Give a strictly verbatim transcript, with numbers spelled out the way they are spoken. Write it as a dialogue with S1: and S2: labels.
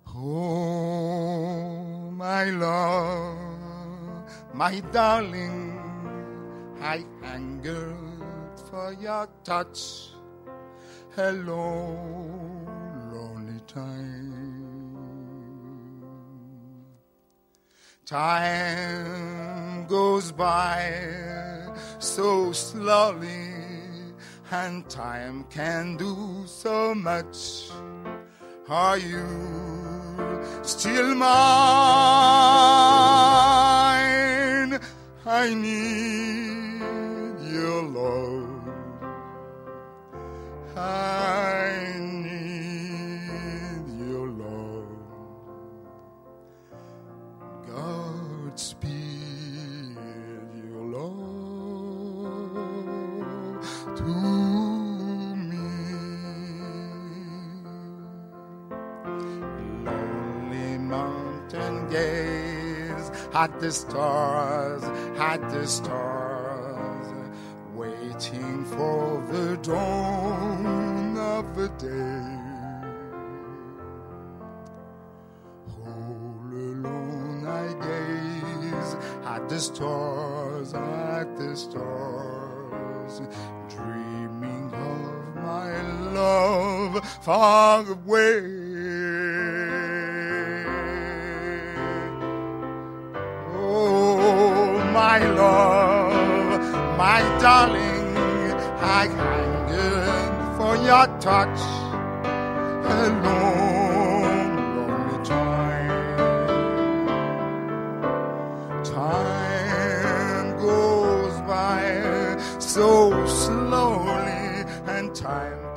S1: Oh, my love, my darling, I hungered for your touch. Hello, lonely time. Time goes by so slowly, and time can do so much. Are you still mine? I need your love. I need your love. Godspeed your love to me. Lonely mountain gaze at the stars, at the stars, waiting for the dawn of the day. All alone I gaze at the stars, at the stars, dreaming of my love far away. Oh, my love, my darling, I hungered for your touch. Alone, lonely time. Time goes by so slowly, and time